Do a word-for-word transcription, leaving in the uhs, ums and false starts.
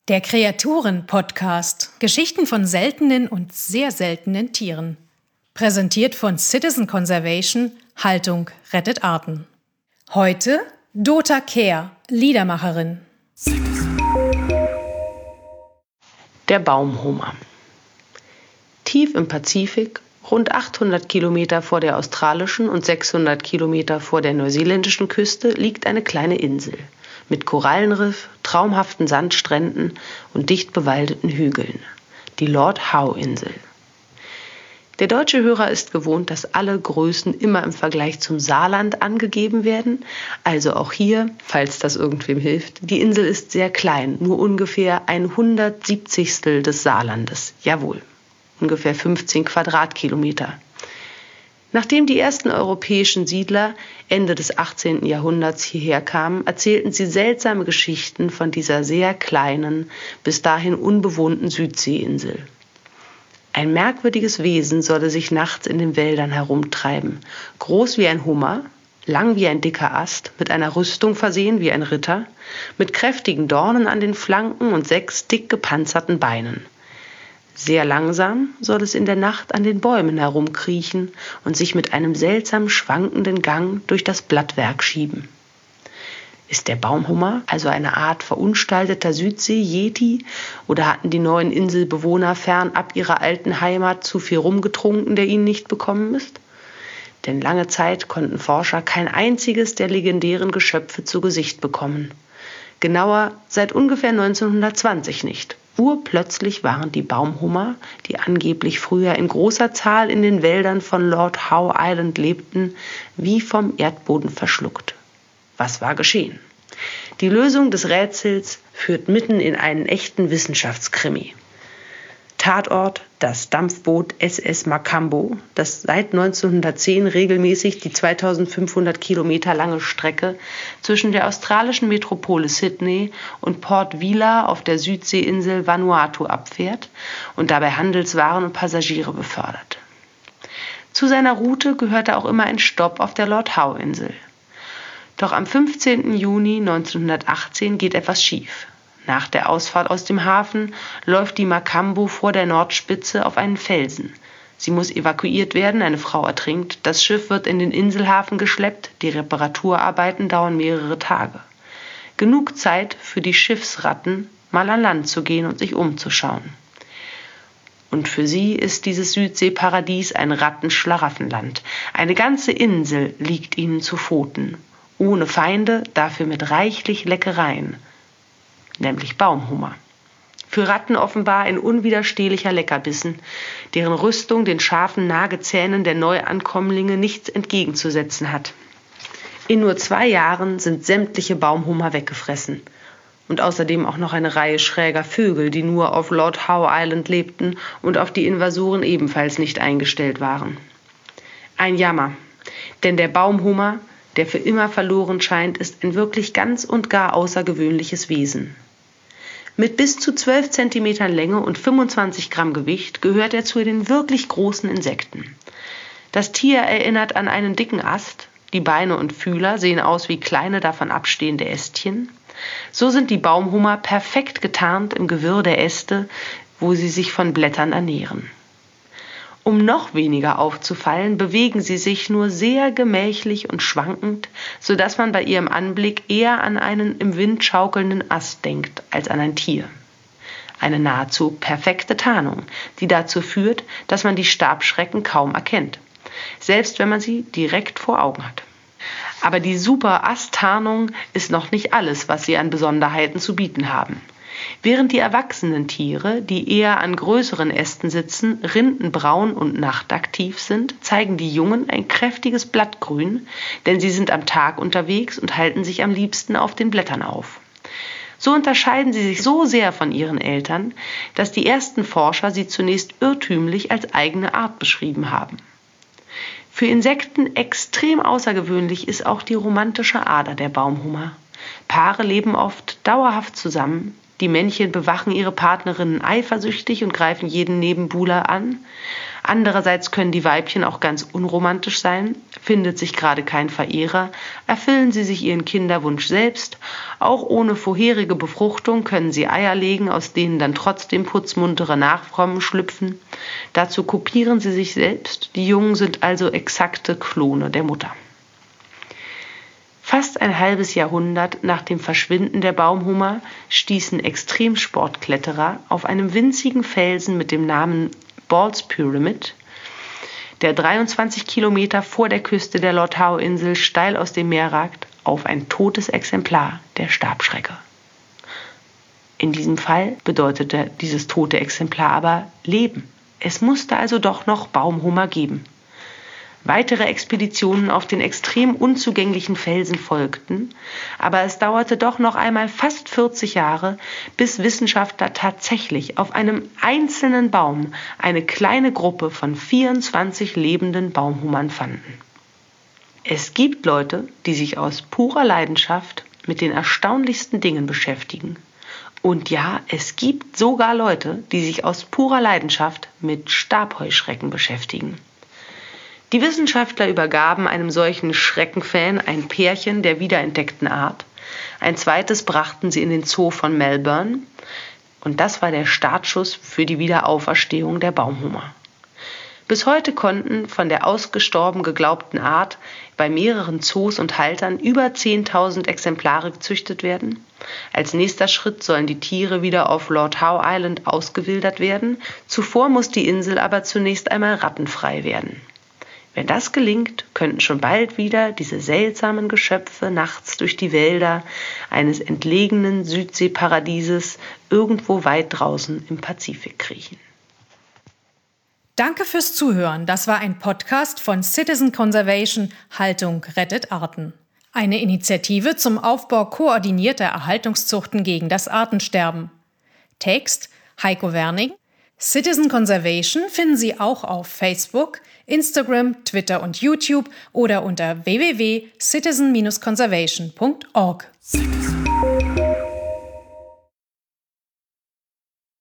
Der Kreaturen-Podcast. Geschichten von seltenen und sehr seltenen Tieren. Präsentiert von Citizen Conservation. Haltung rettet Arten. Heute Dota Kehr, Liedermacherin. Der Baumhummer. Tief im Pazifik, rund achthundert Kilometer vor der australischen und sechshundert Kilometer vor der neuseeländischen Küste, liegt eine kleine Insel mit Korallenriff, traumhaften Sandstränden und dicht bewaldeten Hügeln, die Lord-Howe-Insel. Der deutsche Hörer ist gewohnt, dass alle Größen immer im Vergleich zum Saarland angegeben werden. Also auch hier, falls das irgendwem hilft, die Insel ist sehr klein, nur ungefähr ein hundertsiebzigstel des Saarlandes. Jawohl, ungefähr fünfzehn Quadratkilometer. Nachdem die ersten europäischen Siedler Ende des achtzehnten Jahrhunderts hierher kamen, erzählten sie seltsame Geschichten von dieser sehr kleinen, bis dahin unbewohnten Südseeinsel. Ein merkwürdiges Wesen solle sich nachts in den Wäldern herumtreiben, groß wie ein Hummer, lang wie ein dicker Ast, mit einer Rüstung versehen wie ein Ritter, mit kräftigen Dornen an den Flanken und sechs dick gepanzerten Beinen. Sehr langsam soll es in der Nacht an den Bäumen herumkriechen und sich mit einem seltsam schwankenden Gang durch das Blattwerk schieben. Ist der Baumhummer also eine Art verunstalteter Südsee-Yeti oder hatten die neuen Inselbewohner fernab ihrer alten Heimat zu viel rumgetrunken, der ihnen nicht bekommen ist? Denn lange Zeit konnten Forscher kein einziges der legendären Geschöpfe zu Gesicht bekommen. Genauer seit ungefähr neunzehnhundertzwanzig nicht. Urplötzlich waren die Baumhummer, die angeblich früher in großer Zahl in den Wäldern von Lord Howe Island lebten, wie vom Erdboden verschluckt. Was war geschehen? Die Lösung des Rätsels führt mitten in einen echten Wissenschaftskrimi. Tatort: das Dampfboot S S Macambo, das seit neunzehnhundertzehn regelmäßig die zweitausendfünfhundert Kilometer lange Strecke zwischen der australischen Metropole Sydney und Port Vila auf der Südseeinsel Vanuatu abfährt und dabei Handelswaren und Passagiere befördert. Zu seiner Route gehörte auch immer ein Stopp auf der Lord-Howe-Insel. Doch am fünfzehnten Juni neunzehnhundertachtzehn geht etwas schief. Nach der Ausfahrt aus dem Hafen läuft die Macambo vor der Nordspitze auf einen Felsen. Sie muss evakuiert werden, eine Frau ertrinkt, das Schiff wird in den Inselhafen geschleppt, die Reparaturarbeiten dauern mehrere Tage. Genug Zeit für die Schiffsratten, mal an Land zu gehen und sich umzuschauen. Und für sie ist dieses Südseeparadies ein Rattenschlaraffenland. Eine ganze Insel liegt ihnen zu Pfoten. Ohne Feinde, dafür mit reichlich Leckereien. Nämlich Baumhummer. Für Ratten offenbar ein unwiderstehlicher Leckerbissen, deren Rüstung den scharfen Nagezähnen der Neuankömmlinge nichts entgegenzusetzen hat. In nur zwei Jahren sind sämtliche Baumhummer weggefressen. Und außerdem auch noch eine Reihe schräger Vögel, die nur auf Lord Howe Island lebten und auf die Invasoren ebenfalls nicht eingestellt waren. Ein Jammer, denn der Baumhummer, der für immer verloren scheint, ist ein wirklich ganz und gar außergewöhnliches Wesen. Mit bis zu zwölf Zentimetern Länge und fünfundzwanzig Gramm Gewicht gehört er zu den wirklich großen Insekten. Das Tier erinnert an einen dicken Ast, die Beine und Fühler sehen aus wie kleine davon abstehende Ästchen. So sind die Baumhummer perfekt getarnt im Gewirr der Äste, wo sie sich von Blättern ernähren. Um noch weniger aufzufallen, bewegen sie sich nur sehr gemächlich und schwankend, sodass man bei ihrem Anblick eher an einen im Wind schaukelnden Ast denkt, als an ein Tier. Eine nahezu perfekte Tarnung, die dazu führt, dass man die Stabschrecken kaum erkennt, selbst wenn man sie direkt vor Augen hat. Aber die Super-Ast-Tarnung ist noch nicht alles, was sie an Besonderheiten zu bieten haben. Während die erwachsenen Tiere, die eher an größeren Ästen sitzen, rindenbraun und nachtaktiv sind, zeigen die Jungen ein kräftiges Blattgrün, denn sie sind am Tag unterwegs und halten sich am liebsten auf den Blättern auf. So unterscheiden sie sich so sehr von ihren Eltern, dass die ersten Forscher sie zunächst irrtümlich als eigene Art beschrieben haben. Für Insekten extrem außergewöhnlich ist auch die romantische Ader der Baumhummer. Paare leben oft dauerhaft zusammen. Die Männchen bewachen ihre Partnerinnen eifersüchtig und greifen jeden Nebenbuhler an. Andererseits können die Weibchen auch ganz unromantisch sein. Findet sich gerade kein Verehrer, erfüllen sie sich ihren Kinderwunsch selbst. Auch ohne vorherige Befruchtung können sie Eier legen, aus denen dann trotzdem putzmuntere Nachkommen schlüpfen. Dazu kopieren sie sich selbst. Die Jungen sind also exakte Klone der Mutter. Fast ein halbes Jahrhundert nach dem Verschwinden der Baumhummer stießen Extremsportkletterer auf einem winzigen Felsen mit dem Namen Ball's Pyramid, der dreiundzwanzig Kilometer vor der Küste der Lord Howe-Insel steil aus dem Meer ragt, auf ein totes Exemplar der Stabschrecke. In diesem Fall bedeutete dieses tote Exemplar aber Leben. Es musste also doch noch Baumhummer geben. Weitere Expeditionen auf den extrem unzugänglichen Felsen folgten, aber es dauerte doch noch einmal fast vierzig Jahre, bis Wissenschaftler tatsächlich auf einem einzelnen Baum eine kleine Gruppe von vierundzwanzig lebenden Baumhummern fanden. Es gibt Leute, die sich aus purer Leidenschaft mit den erstaunlichsten Dingen beschäftigen. Und ja, es gibt sogar Leute, die sich aus purer Leidenschaft mit Stabheuschrecken beschäftigen. Die Wissenschaftler übergaben einem solchen Schreckenfan ein Pärchen der wiederentdeckten Art. Ein zweites brachten sie in den Zoo von Melbourne. Und das war der Startschuss für die Wiederauferstehung der Baumhummer. Bis heute konnten von der ausgestorben geglaubten Art bei mehreren Zoos und Haltern über zehntausend Exemplare gezüchtet werden. Als nächster Schritt sollen die Tiere wieder auf Lord Howe Island ausgewildert werden. Zuvor muss die Insel aber zunächst einmal rattenfrei werden. Wenn das gelingt, könnten schon bald wieder diese seltsamen Geschöpfe nachts durch die Wälder eines entlegenen Südseeparadieses irgendwo weit draußen im Pazifik kriechen. Danke fürs Zuhören. Das war ein Podcast von Citizen Conservation Haltung rettet Arten. Eine Initiative zum Aufbau koordinierter Erhaltungszuchten gegen das Artensterben. Text Heiko Werning. Citizen Conservation finden Sie auch auf Facebook, Instagram, Twitter und YouTube oder unter w w w punkt citizen Bindestrich conservation punkt org.